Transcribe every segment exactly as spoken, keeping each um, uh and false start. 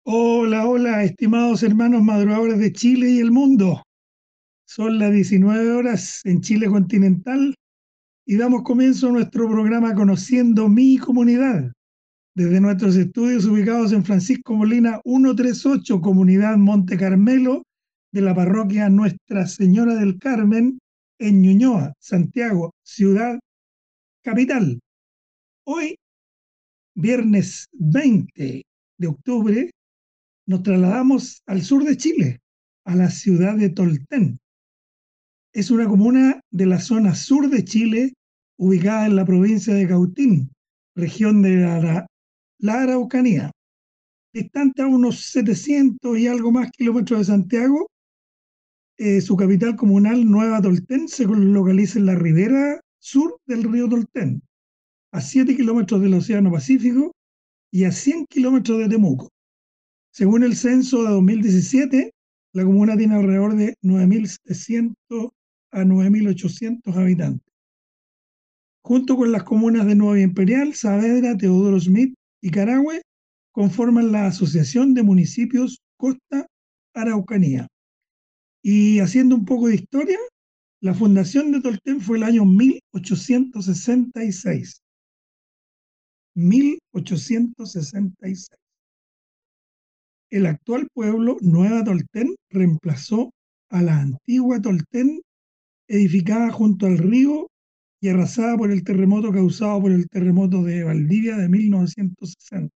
Hola, hola, estimados hermanos madrugadores de Chile y el mundo. Son las diecinueve horas en Chile continental y damos comienzo a nuestro programa Conociendo mi comunidad, desde nuestros estudios ubicados en Francisco Molina ciento treinta y ocho, Comunidad Monte Carmelo, de la parroquia Nuestra Señora del Carmen, en Ñuñoa, Santiago, ciudad capital. Hoy, viernes veinte de octubre, nos trasladamos al sur de Chile, a la ciudad de Tolten. Es una comuna de la zona sur de Chile, ubicada en la provincia de Cautín, región de la, la Araucanía. Distante a unos setecientos y algo más kilómetros de Santiago, eh, su capital comunal, Nueva Tolten, se localiza en la ribera sur del río Tolten, a siete kilómetros del Océano Pacífico y a cien kilómetros de Temuco. Según el censo de dos mil diecisiete, la comuna tiene alrededor de nueve mil setecientos a nueve mil ochocientos habitantes. Junto con las comunas de Nueva Imperial, Saavedra, Teodoro Smith y Carahue, conforman la Asociación de Municipios Costa Araucanía. Y haciendo un poco de historia, la fundación de Tolten fue el año mil ochocientos sesenta y seis. mil ochocientos sesenta y seis. El actual pueblo Nueva Tolten reemplazó a la antigua Tolten, edificada junto al río y arrasada por el terremoto causado por el terremoto de Valdivia de mil novecientos sesenta.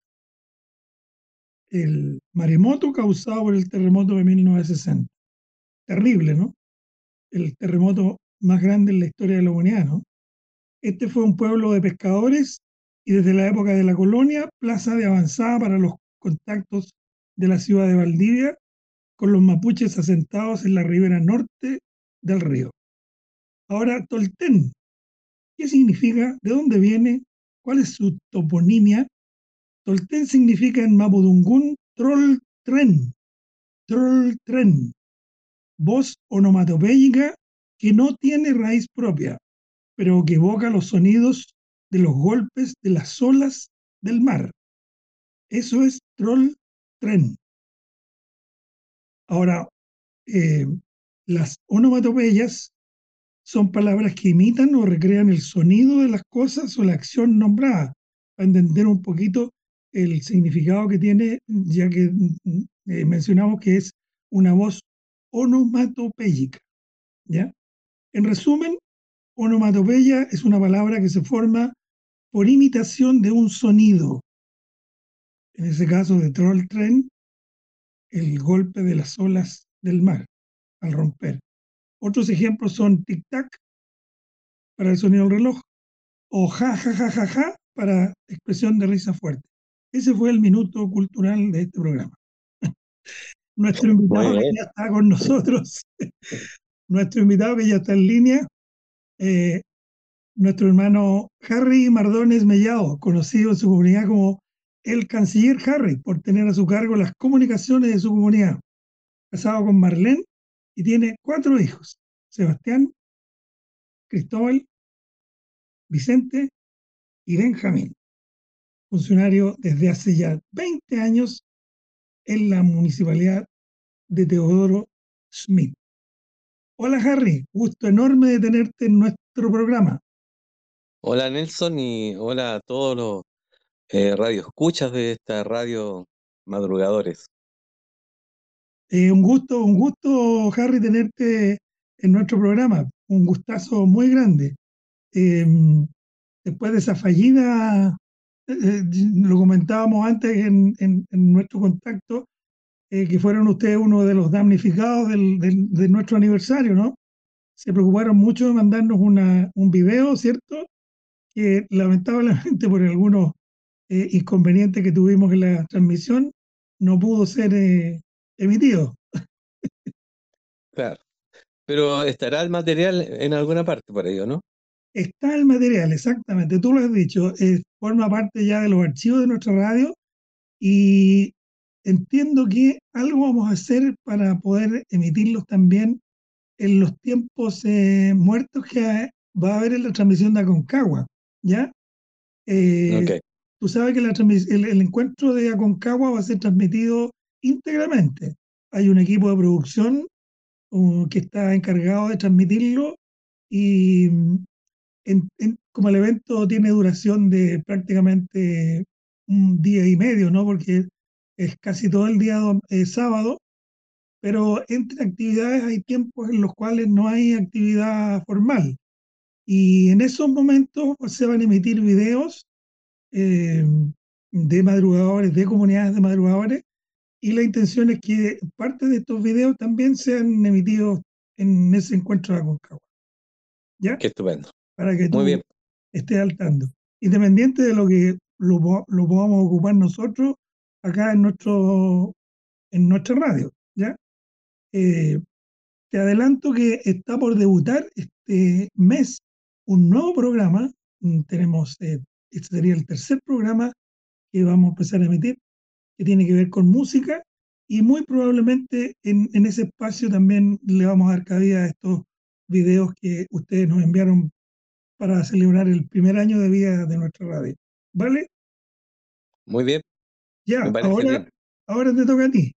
El maremoto causado por el terremoto de mil novecientos sesenta. Terrible, ¿no? El terremoto más grande en la historia de la humanidad, ¿no? Este fue un pueblo de pescadores y desde la época de la colonia, plaza de avanzada para los contactos de la ciudad de Valdivia con los mapuches asentados en la ribera norte del río. Ahora, Tolten, ¿qué significa? ¿De dónde viene? ¿Cuál es su toponimia? Tolten significa en mapudungún troll tren, troll tren, voz onomatopéyica que no tiene raíz propia, pero que evoca los sonidos de los golpes de las olas del mar. Eso es troll tren. Ahora, eh, las onomatopeyas son palabras que imitan o recrean el sonido de las cosas o la acción nombrada, para entender un poquito el significado que tiene, ya que eh, mencionamos que es una voz onomatopéyica, ¿ya? En resumen, onomatopeya es una palabra que se forma por imitación de un sonido, en ese caso de troll tren, el golpe de las olas del mar al romper. Otros ejemplos son tic-tac para el sonido del reloj, o ja, ja, ja, ja, ja, para expresión de risa fuerte. Ese fue el minuto cultural de este programa. Nuestro Muy invitado que bien. ya está con nosotros, nuestro invitado que ya está en línea, eh, nuestro hermano Harry Mardones Mellado, conocido en su comunidad como el canciller Harry, por tener a su cargo las comunicaciones de su comunidad. Casado con Marlene y tiene cuatro hijos: Sebastián, Cristóbal, Vicente y Benjamín. Funcionario desde hace ya veinte años en la municipalidad de Teodoro Smith. Hola Harry, gusto enorme de tenerte en nuestro programa. Hola Nelson y hola a todos los eh, radioescuchas de esta radio Madrugadores. Eh, un gusto, un gusto Harry tenerte en nuestro programa, un gustazo muy grande. Eh, Después de esa fallida, eh, eh, lo comentábamos antes en, en, en nuestro contacto, eh, que fueron ustedes uno de los damnificados del, del, de nuestro aniversario, ¿no? Se preocuparon mucho de mandarnos una, un video, ¿cierto? Que lamentablemente por algunos eh, inconvenientes que tuvimos en la transmisión no pudo ser eh, emitido. Claro. Pero estará el material en alguna parte por ello, ¿no? Está el material, exactamente, tú lo has dicho, eh, forma parte ya de los archivos de nuestra radio y entiendo que algo vamos a hacer para poder emitirlos también en los tiempos eh, muertos que va a haber en la transmisión de Aconcagua, ¿ya? Eh, Ok. tú sabes que la transmis- el, el encuentro de Aconcagua va a ser transmitido íntegramente. Hay un equipo de producción uh, que está encargado de transmitirlo y mm, en- en- como el evento tiene duración de prácticamente un día y medio, ¿no? Porque es casi todo el día dom- eh, sábado, pero entre actividades hay tiempos en los cuales no hay actividad formal. Y en esos momentos pues, se van a emitir videos eh, de madrugadores, de comunidades de madrugadores, y la intención es que parte de estos videos también sean emitidos en ese encuentro de Aconcagua, ¿ya? Qué estupendo. Para que Muy bien, tú estés al tanto. Independiente de lo que lo, po- lo podamos ocupar nosotros acá en nuestro en nuestra radio, ¿ya? Eh, Te adelanto que está por debutar este mes un nuevo programa. Mm, Tenemos, eh, este sería el tercer programa que vamos a empezar a emitir, que tiene que ver con música, y muy probablemente en, en ese espacio también le vamos a dar cabida a estos videos que ustedes nos enviaron para celebrar el primer año de vida de nuestra radio. ¿Vale? muy bien, me Ya, parece ahora, bien. ahora te toca a ti.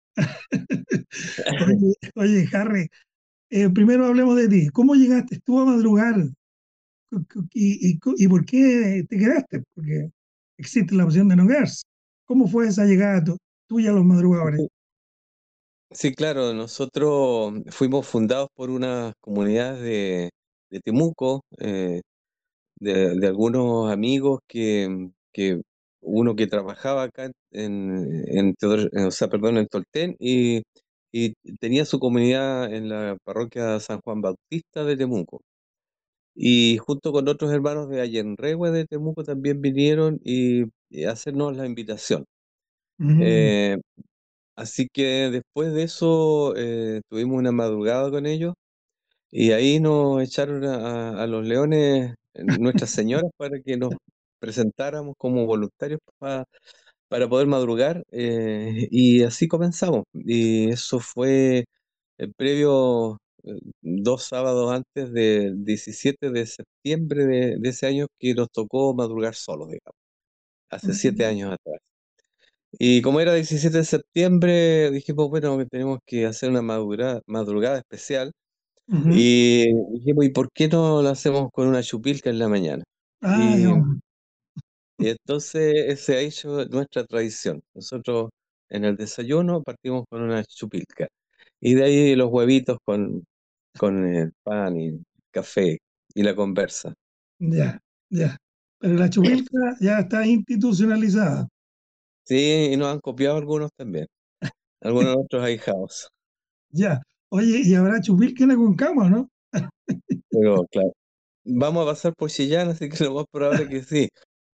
Oye, oye, Harry, eh, primero hablemos de ti. ¿Cómo llegaste tú a madrugar? ¿Y, y, y por qué te quedaste? Porque existe la opción de no quedarse. ¿Cómo fue esa llegada tu- tuya a los madrugadores? Sí, claro, nosotros fuimos fundados por unas comunidades de, de Temuco, eh, de, de algunos amigos que, que uno que trabajaba acá en, en, Teodor- o sea, perdón, en Tolten y, y tenía su comunidad en la parroquia San Juan Bautista de Temuco. Y junto con otros hermanos de Allenrehue de Temuco también vinieron y, y a hacernos la invitación. Mm, Eh, Así que después de eso eh, tuvimos una madrugada con ellos y ahí nos echaron a, a los leones eh, nuestras señoras para que nos presentáramos como voluntarios pa- para poder madrugar eh, y así comenzamos. Y eso fue el previo eh, dos sábados antes del diecisiete de septiembre de, de ese año que nos tocó madrugar solos, digamos, hace siete mm, años atrás. Y como era diecisiete de septiembre, dijimos, bueno, que tenemos que hacer una madrugada, madrugada especial. ujú. Y dijimos, ¿y por qué no lo hacemos con una chupilca en la mañana? Ay, Y, hombre, y entonces se ha hecho nuestra tradición. Nosotros en el desayuno partimos con una chupilca. Y de ahí los huevitos con, con el pan y café y la conversa. ya, ya. Pero la chupilca ya está institucionalizada. Sí, y nos han copiado algunos también, algunos de nuestros ahijados. Ya. Oye, ¿y habrá chupilca en Aconcagua, no? Pero claro. Vamos a pasar por Chillán, así que lo más probable es que sí.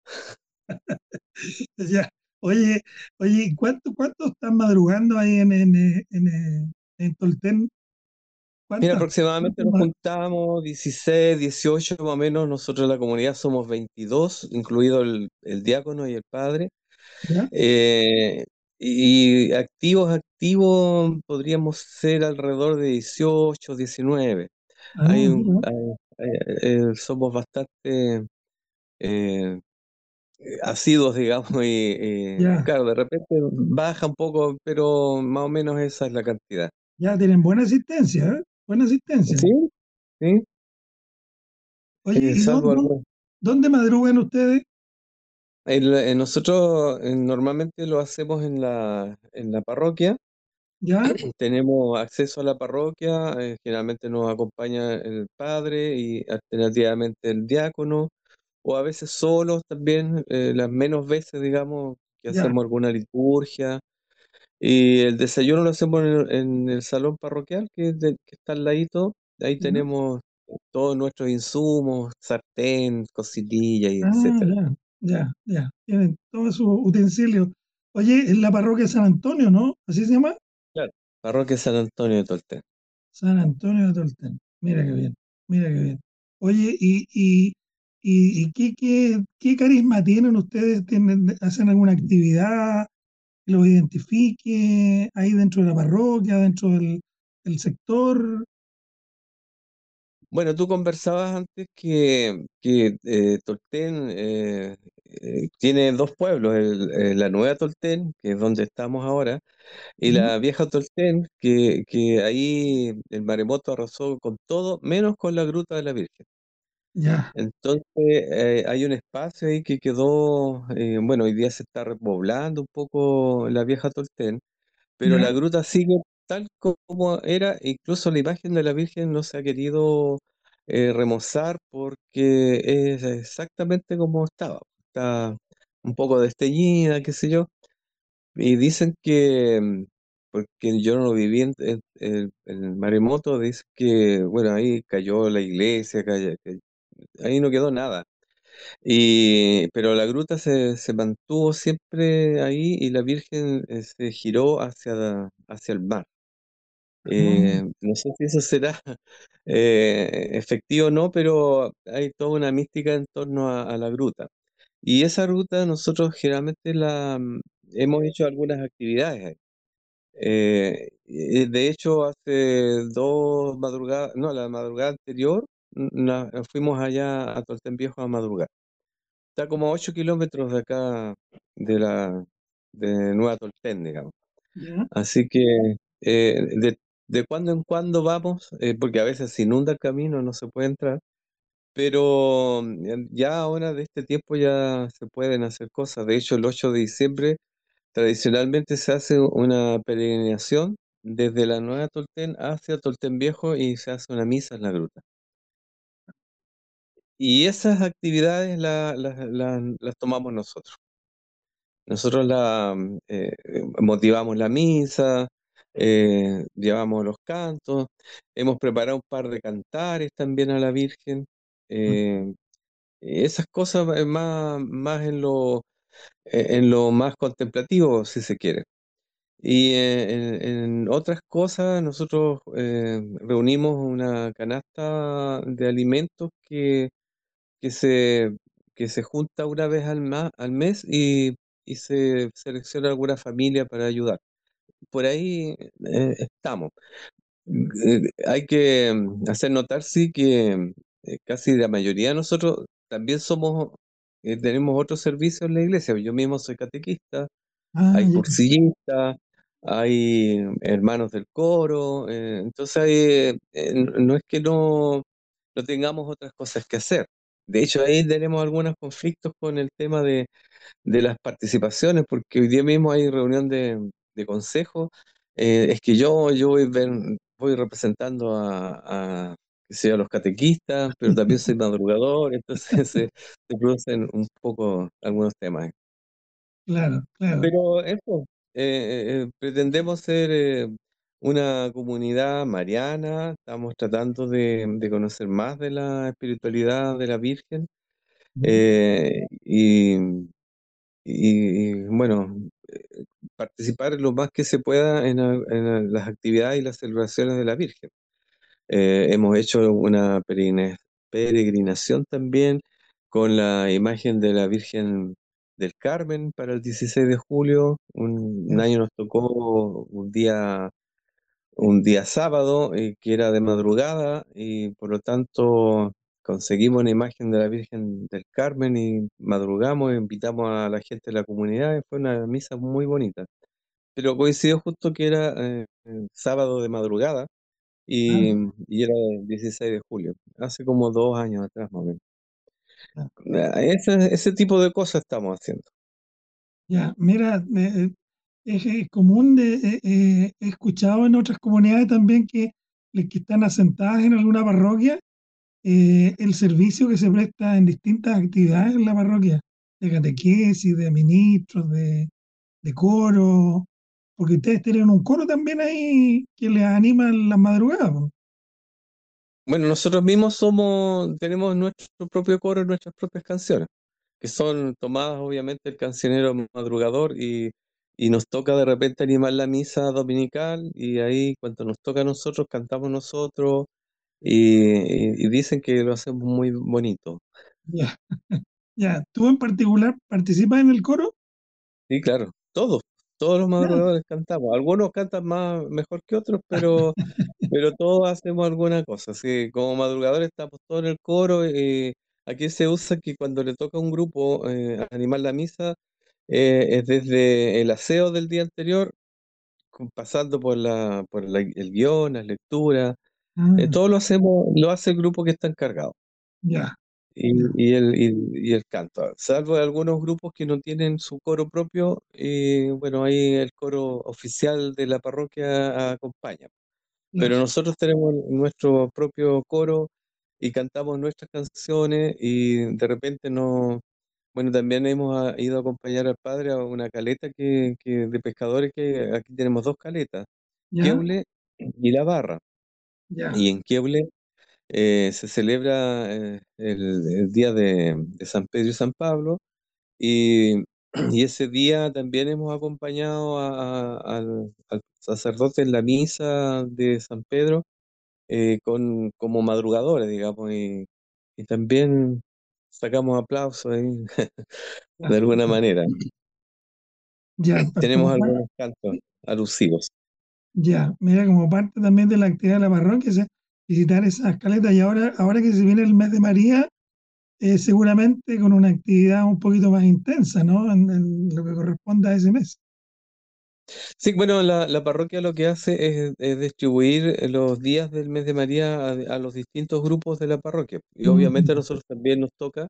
Ya. Oye, oye, ¿y ¿cuánto, cuánto están madrugando ahí en, en, eh, en, eh, en Tolten? Mira, ¿Cuántas? aproximadamente ¿Cuántas nos ma- juntamos dieciséis, dieciocho más o menos. Nosotros en la comunidad somos veintidós, incluido el, el diácono y el padre. ¿Ya? Eh, y activos, activos, podríamos ser alrededor de dieciocho, diecinueve. Hay Ah, un- mira, hay- hay- eh, somos bastante eh, asiduos, digamos, y, y, ya, claro, de repente baja un poco, pero más o menos esa es la cantidad. ya tienen buena asistencia, ¿eh? Buena asistencia. Sí, sí, Oye, eh, ¿y salvo dónde, algunos. dónde madrugan ustedes? El- eh, nosotros eh, normalmente lo hacemos en la, en la parroquia. ¿Ya? Tenemos acceso a la parroquia, eh, generalmente nos acompaña el padre y alternativamente el diácono, o a veces solos también, eh, las menos veces, digamos, que Ya. hacemos alguna liturgia. Y el desayuno lo hacemos en, el en el salón parroquial, que, es de- que está al ladito. Ahí ¿Ya? tenemos todos nuestros insumos, sartén, cocinilla y Ah, etcétera. ya, ya, ya. Tienen todos sus utensilios. Oye, en la parroquia San Antonio, ¿no? ¿Así se llama? Claro. Parroquia San Antonio de Tolten. San Antonio de Tolten. Mira qué bien, mira qué bien. Oye, ¿y, y, y, y qué, qué, qué carisma tienen ustedes? ¿Tienen, hacen alguna actividad que los identifique ahí dentro de la parroquia, dentro del, del sector? Bueno, tú conversabas antes que, que eh, Tolten eh, eh, tiene dos pueblos, el- eh, la Nueva Tolten, que es donde estamos ahora, y ¿Mm? la Vieja Tolten, que, que ahí el maremoto arrasó con todo, menos con la Gruta de la Virgen. Ya, Entonces, eh, hay un espacio ahí que quedó, eh, bueno, hoy día se está repoblando un poco la Vieja Tolten, pero la ya, gruta sigue tal como era, e incluso la imagen de la Virgen no se ha querido eh, remozar porque es exactamente como estaba. Está un poco desteñida, qué sé yo, y dicen que, mm, porque yo no lo viví en, en- en- en el maremoto, dicen que, bueno, ahí cayó la iglesia, cayó- que- ahí no quedó nada. Y, pero la gruta se, se mantuvo siempre ahí y la Virgen eh, se giró hacia, hacia el mar. mm, Eh, no sé si eso será eh, efectivo o no, pero hay toda una mística en torno a, a la gruta. Y esa ruta nosotros generalmente la mm, hemos hecho algunas actividades ahí. Eh, y de hecho, hace dos madrugadas, no, la madrugada anterior, mm, na- fuimos allá a Tolten Viejo a madrugar. Está como a ocho kilómetros de acá, de la de Nueva Tolten, digamos. ya, Así que eh, de, de cuando en cuando vamos, eh, porque a veces se inunda el camino, no se puede entrar, pero mm, ya ahora de este tiempo ya se pueden hacer cosas. De hecho, el ocho de diciembre tradicionalmente se hace una peregrinación desde la Nueva Tolten hacia Tolten Viejo y se hace una misa en la gruta. Y esas actividades la- la- la- las tomamos nosotros. Nosotros la mm, eh, motivamos la misa, eh, llevamos los cantos, hemos preparado un par de cantares también a la Virgen. mm, eh, Esas cosas eh, más, más en lo, eh, en lo más contemplativo, si se quiere. Y eh, en, en otras cosas, nosotros eh, reunimos una canasta de alimentos que que se, que se junta una vez al, ma- al mes y, y se selecciona alguna familia para ayudar. Por ahí eh, estamos. Eh, hay que mm, hacer notar, sí, que eh, casi la mayoría de nosotros también somos, eh, tenemos otros servicios en la iglesia. Yo mismo soy catequista, ah, hay ya, cursillistas, hay hermanos del coro, eh, entonces hay, eh, eh, no es que no, no tengamos otras cosas que hacer. De hecho, ahí tenemos algunos conflictos con el tema de, de las participaciones, porque hoy día mismo hay reunión de, de consejo. Eh, es que yo, yo voy, ven- voy representando a, a, qué sé yo, a los catequistas, pero también soy madrugador, entonces se, se producen un poco algunos temas. claro, claro. Pero eso, eh, eh, pretendemos ser eh, una comunidad mariana, estamos tratando de, de conocer más de la espiritualidad de la Virgen Mm, eh, y, y- y, bueno, eh, participar lo más que se pueda en, la- en la- las actividades y las celebraciones de la Virgen. Eh, hemos hecho una peregrina- peregrinación también con la imagen de la Virgen del Carmen para el dieciséis de julio. Un, un ya, año nos tocó un día, un día sábado, eh, que era de madrugada, y por lo tanto conseguimos una imagen de la Virgen del Carmen y madrugamos, e invitamos a la gente de la comunidad, y fue una misa muy bonita. Pero coincidió justo que era eh, sábado de madrugada y, claro, y era el dieciséis de julio, hace como dos años atrás más o menos. claro. Ah, Ese, ese tipo de cosas estamos haciendo. Ya, mira, eh, eh, es, es común, de, eh, eh, he escuchado en otras comunidades también que, les que están asentadas en alguna parroquia, eh, el servicio que se presta en distintas actividades en la parroquia, de catequesis, de ministros, de, de coro, porque ustedes tienen un coro también ahí que les anima en las madrugadas, po. Bueno, nosotros mismos somos, tenemos nuestro propio coro, nuestras propias canciones, que son tomadas obviamente del cancionero madrugador y, y nos toca de repente animar la misa dominical y ahí cuando nos toca a nosotros cantamos nosotros y, y- y dicen que lo hacemos muy bonito. Ya, ya. ¿Tú en particular participas en el coro? Sí, claro, todos, todos los Ya, madrugadores cantamos. Algunos cantan más mejor que otros, pero pero todos hacemos alguna cosa. Así, como madrugadores estamos todos en el coro. Eh, aquí se usa que cuando le toca a un grupo eh, animar la misa, eh, es desde el aseo del día anterior, con- pasando por la, por la- el guión, las lecturas. Eh, Ah, todo lo hacemos, lo hace el grupo que está encargado. ya, Y, ya, y el, y, y el canto, salvo algunos grupos que no tienen su coro propio, y bueno, ahí el coro oficial de la parroquia acompaña. Pero claro. nosotros tenemos nuestro propio coro y cantamos nuestras canciones y de repente no, bueno, también hemos ah, ido a acompañar al padre a una caleta que, que de pescadores, que aquí tenemos dos caletas, Ya, Queule y La Barra. ya, Y en Queule eh, se celebra eh, el, el día de, de San Pedro y San Pablo, y, y ese día también hemos acompañado a- a- al, al sacerdote en la misa de San Pedro, eh, con, como madrugadores, digamos, y, y también sacamos aplausos ahí, ya, de alguna manera. ya, Tenemos participar. algunos cantos alusivos. Ya, mira, como parte también de la actividad de la parroquia, es visitar esas caletas. Y ahora, ahora que se viene el mes de María, eh, seguramente con una actividad un poquito más intensa, ¿no? En, en lo que corresponde a ese mes. Sí, bueno, la, la parroquia lo que hace es, es distribuir los días del mes de María a, a los distintos grupos de la parroquia. Y obviamente a Mm, nosotros también nos toca.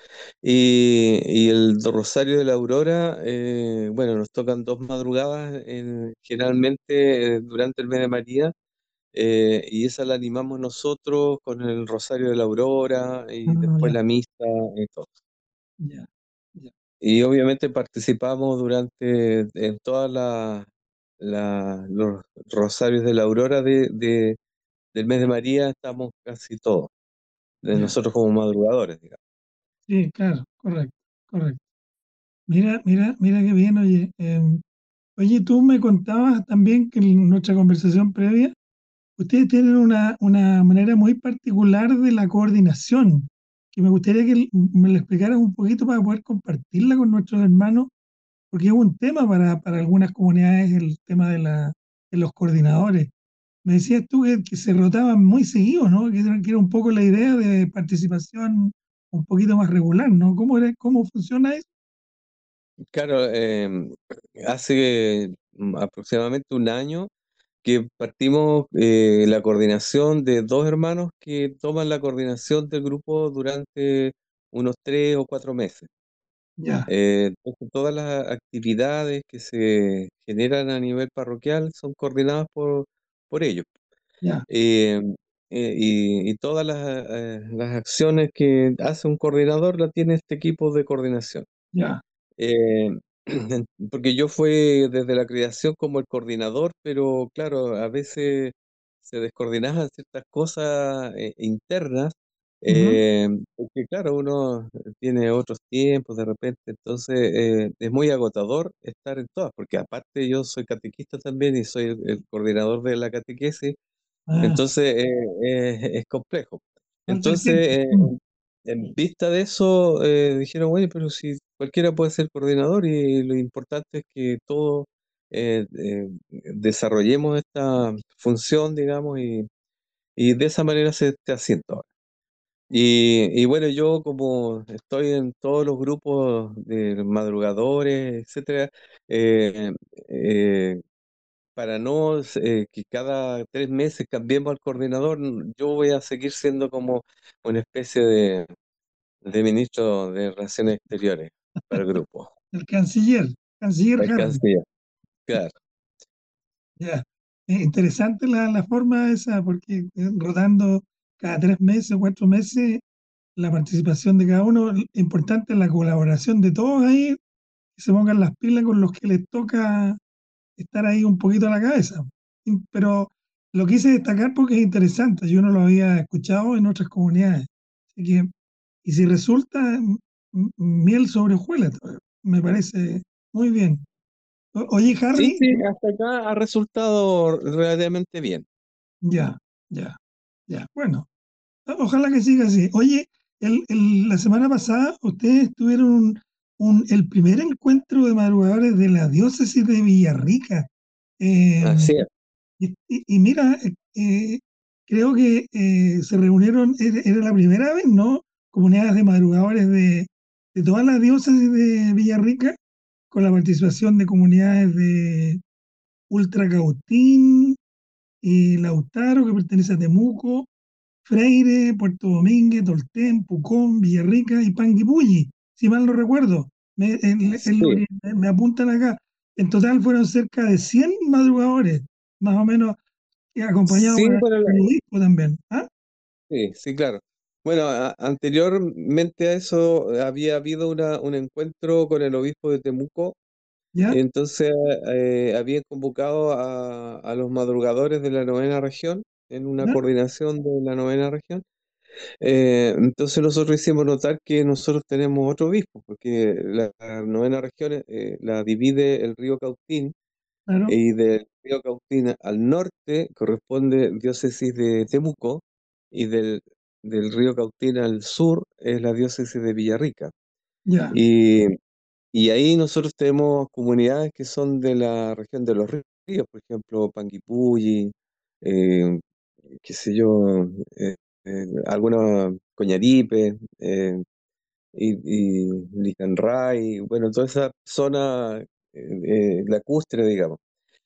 Y, y el Rosario de la Aurora, eh, bueno, nos tocan dos madrugadas en- generalmente eh, durante el mes de María, eh, y esa la animamos nosotros con el Rosario de la Aurora y ah, después ya, la misa y todo. ya, ya, Y obviamente participamos durante en todas las la- los Rosarios de la Aurora de, de- del mes de María, estamos casi todos, de ya. nosotros como madrugadores, digamos. Sí, claro, correcto, correcto. Mira, mira, mira qué bien, oye. Em, oye, tú me contabas también que en nuestra conversación previa, ustedes tienen una, una manera muy particular de la coordinación, que me gustaría que l- me la explicaras un poquito para poder compartirla con nuestros hermanos, porque es un tema para, para algunas comunidades, el tema de, la, de los coordinadores. Me decías tú que, que se rotaban muy seguido, ¿no? Que era, que era un poco la idea de participación un poquito más regular, ¿no? ¿Cómo era, cómo funciona eso? Claro, eh, hace mm, aproximadamente un año que partimos eh, la coordinación de dos hermanos que toman la coordinación del grupo durante unos tres o cuatro meses. Ya, Eh, entonces, todas las actividades que se generan a nivel parroquial son coordinadas por, por ellos. ya, Eh, eh, y, y todas las, eh, las acciones que hace un coordinador la tiene este equipo de coordinación. ya, Eh, Porque yo fui desde la creación como el coordinador, pero claro, a veces se descoordinaban ciertas cosas eh, internas, ujú, eh, porque claro, uno tiene otros tiempos de repente, entonces eh, es muy agotador estar en todas, porque aparte yo soy catequista también y soy el, el coordinador de la catequesis, ah, entonces eh, eh, es complejo. falta el tiempo. Entonces, eh, Mm, en vista de eso, eh, dijeron, bueno, pero si cualquiera puede ser coordinador y lo importante es que todos eh, eh, desarrollemos esta función, digamos, y, y de esa manera se esté haciendo ahora. Y, y bueno, yo como estoy en todos los grupos de madrugadores, etcétera, eh, eh, para no eh, que cada tres meses cambiemos al coordinador, yo voy a seguir siendo como una especie de de ministro de Relaciones Exteriores para el grupo. el canciller, canciller El Harry. canciller, claro. Ya. Es interesante la, la forma esa, porque eh, rotando cada tres meses, cuatro meses, la participación de cada uno, l- importante es la colaboración de todos ahí, que se pongan las pilas con los que les toca estar ahí un poquito a la cabeza. Y- Pero lo quise destacar porque es interesante, yo no lo había escuchado en otras comunidades. Así que, y si resulta, m- m- miel sobre hojuelas, me parece muy bien. O- Oye, Sí, Harry, sí, hasta acá ha resultado relativamente bien. ya, ya, ya. Bueno, o- ojalá que siga así. Oye, el, el- la semana pasada ustedes tuvieron un, un- el primer encuentro de madrugadores de la diócesis de Villarrica. Eh, Así es. y, y- y mira, eh, eh, creo que eh, se reunieron, era, era la primera vez, ¿no? Comunidades de madrugadores de, de todas las diócesis de Villarrica, con la participación de comunidades de Ultra Cautín y Lautaro, que pertenece a Temuco, Freire, Puerto Domínguez, Tolten, Pucón, Villarrica y Panguipulli, si mal no recuerdo. Me, en- en lo Sí, que me apuntan acá. En total fueron cerca de cien madrugadores, más o menos, y acompañados sí, por bueno, la- el obispo también. ¿Ah? sí, sí, claro. Bueno, a- anteriormente a eso había habido una, un encuentro con el obispo de Temuco. ¿Ya? Entonces, eh, habían convocado a, a los madrugadores de la novena región en una ¿Ya? coordinación de la novena región. Eh, entonces nosotros hicimos notar que nosotros tenemos otro obispo, porque la, la novena región eh, la divide el río Cautín, Claro. y del río Cautín al norte corresponde diócesis de Temuco, y del, del río Cautín al sur es la diócesis de Villarrica. Ya. Y y ahí nosotros tenemos comunidades que son de la región de los ríos, por ejemplo, Panguipulli, eh, qué sé yo, eh, eh, algunos Coñaripe, eh, y, y Licanray, bueno, toda esa zona eh, eh, lacustre, digamos.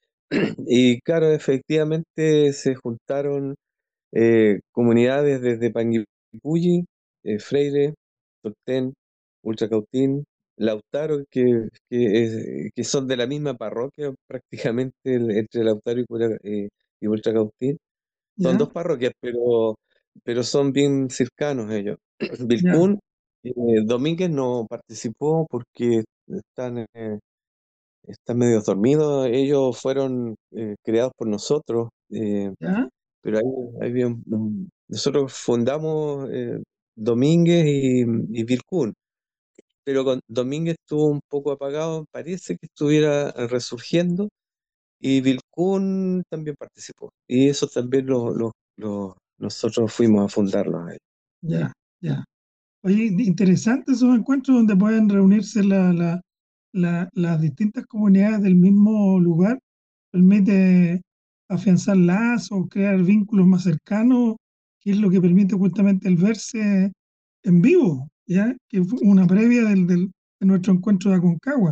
Y claro, efectivamente se juntaron eh, comunidades desde Panguipulli, eh, Freire, Tolten, Ultracautín, Lautaro, que, que, es- que son de la misma parroquia prácticamente el- entre Lautaro y, Cura- eh, y Ultracautín. Son ¿Ya? dos parroquias, pero, pero son bien cercanos ellos. ¿Ya? Vilcún, eh, Domínguez no participó porque están, eh, están medio dormidos. Ellos fueron eh, creados por nosotros. eh, ¿Ya? pero ahí, ahí había un- un- nosotros fundamos eh, Domínguez y, y Vilcún, pero con Domínguez estuvo un poco apagado, parece que estuviera resurgiendo, y Vilcún también participó. Y eso también lo, lo- lo- nosotros fuimos a fundarlo ahí. ¿Ya? ¿Ya? Oye, interesantes esos encuentros donde pueden reunirse la- la- la- las distintas comunidades del mismo lugar. Permite afianzar lazos, crear vínculos más cercanos, que es lo que permite justamente el verse en vivo, ¿ya? Que fue una previa del, del- de nuestro encuentro de Aconcagua.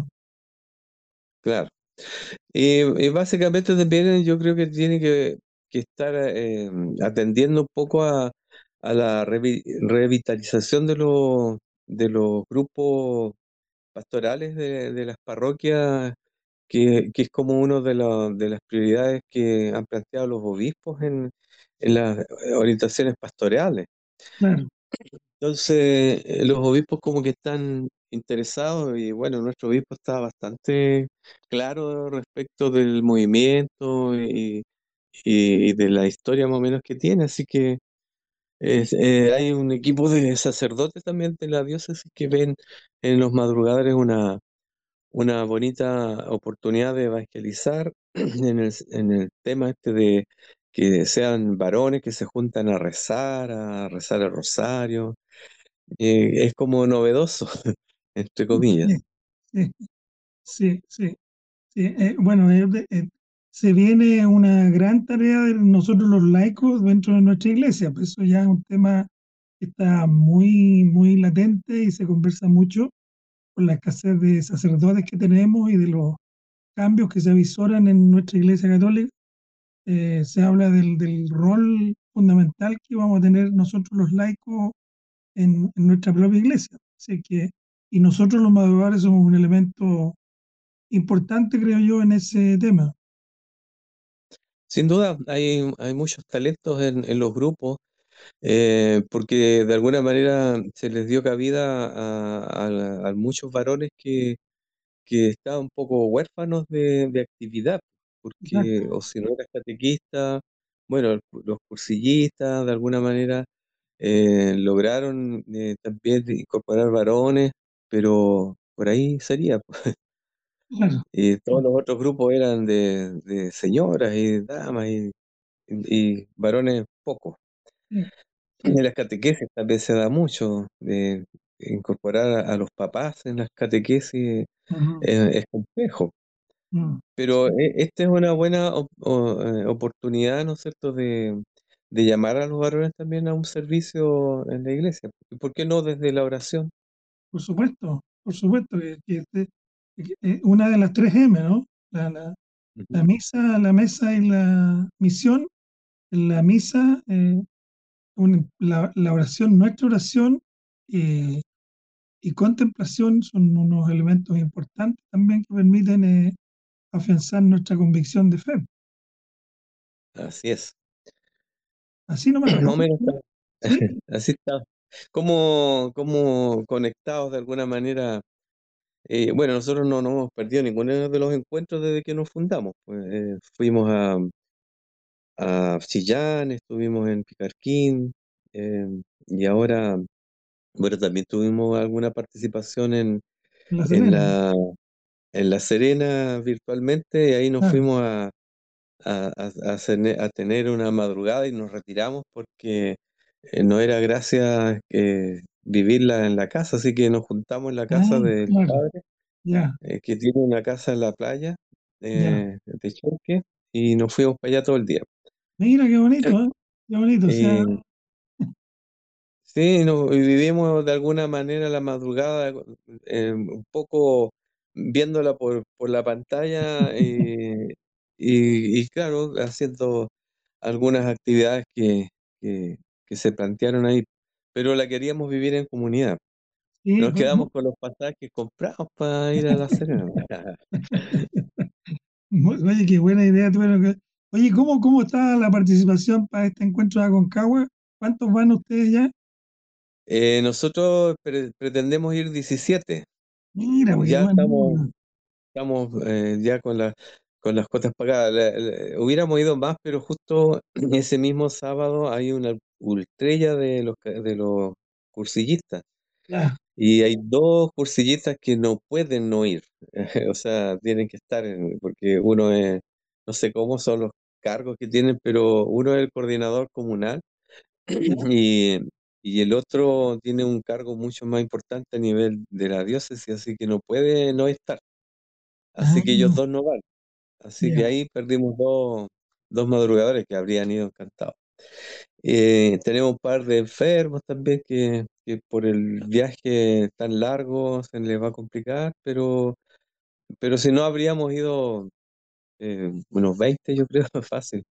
Claro. Y, y básicamente también yo creo que tiene que, que estar eh, atendiendo un poco a, a la revi- revitalización de los, de los grupos pastorales de, de las parroquias, que, que es como una de, la- de las prioridades que han planteado los obispos en, en las orientaciones pastorales. Claro, Entonces, eh, los obispos como que están interesados, y bueno, nuestro obispo está bastante claro respecto del movimiento y, y- y de la historia más o menos que tiene, así que es- eh, hay un equipo de sacerdotes también de la diócesis que ven en los madrugadores una una bonita oportunidad de evangelizar en el, en el tema este de que sean varones que se juntan a rezar, a rezar el rosario. Eh, es como novedoso, entre comillas. sí, sí, sí, sí. Sí, eh, bueno, eh, de- eh, se viene una gran tarea de nosotros los laicos dentro de nuestra iglesia, pues eso ya es un tema que está muy, muy latente y se conversa mucho por la escasez de sacerdotes que tenemos y de los cambios que se avisoran en nuestra iglesia católica. Eh, se habla del, del rol fundamental que vamos a tener nosotros los laicos en, en nuestra propia iglesia. Así que, y nosotros los madrugadores somos un elemento importante, creo yo, en ese tema. Sin duda, hay, hay muchos talentos en, en los grupos, eh, porque de alguna manera se les dio cabida a, a- a muchos varones que que estaban un poco huérfanos de, de actividad, porque, Exacto. o si no eras catequista, bueno, el- los cursillistas de alguna manera eh, lograron eh, también incorporar varones, pero por ahí sería. Claro, Y todos los otros grupos eran de, de señoras y damas y, y varones pocos. sí, sí, En las catequesis también se da mucho de incorporar a, a los papás en las catequesis, ujú, eh, es complejo. Mm, Pero sí, e esta es una buena op o eh, oportunidad, ¿no es cierto?, de de llamar a los varones también a un servicio en la iglesia. ¿Y por qué no desde la oración? por supuesto, por supuesto que que este que, eh, una de las tres eme, ¿no? La la la Ujú. misa, la mesa y la misión. En la misa, eh, un la la oración, nuestra oración, eh, y contemplación son unos elementos importantes también que permiten, eh, afianzar nuestra convicción de fe. Así es. Así nomás, Más ¿no? o menos está Sí, así está. Como como conectados de alguna manera, eh, bueno, nosotros no no hemos perdido ninguno de los encuentros desde que nos fundamos, pues, eh, fuimos a a Chillán, estuvimos en Picarquín, em, y ahora, bueno, también tuvimos alguna participación en en La en Serena, la en La Serena virtualmente, y ahí nos claro. fuimos a a a a cene a tener una madrugada y nos retiramos porque, eh, no era gracia, eh, vivirla en la casa, así que nos juntamos en la Ah, casa del claro, padre, ya, eh, que tiene una casa en la playa, ya. eh, de Chalque, y nos fuimos para allá todo el día. Mira qué bonito, ¿eh? Qué bonito, o sea, Y sí, no, y vivimos de alguna manera la madrugada, eh, un poco viéndola por por la pantalla, y y y claro, haciendo algunas actividades que que que se plantearon ahí, pero la queríamos vivir en comunidad. sí, Nos pues, quedamos mu con los pasajes comprados para ir a La Serena. mu oye, qué buena idea tuvieron que oye, ¿cómo cómo está la participación para este encuentro de Aconcagua? ¿Cuántos van ustedes ya? Eh, nosotros pre pretendemos ir diecisiete. Mira, pues qué Ya buen estamos número. estamos, eh, ya con la con las cuotas pagadas. La la hubiéramos ido más, pero justo ese mismo sábado hay una ultrella de los ca de los cursillistas, Ya, y hay dos cursillistas que no pueden no ir. O sea, tienen que estar en porque uno es no sé cómo son los cargos que tienen, pero uno es el coordinador comunal ya. y y el otro tiene un cargo mucho más importante a nivel de la diócesis, así que no puede no estar. Ah, Así que ellos dos no van. Así que ya. ahí perdimos dos dos madrugadores que habrían ido encantados. Eh, tenemos un par de enfermos también que que por el viaje tan largo se les va a complicar, pero pero si no habríamos ido, eh, unos veinte, yo creo, fácil.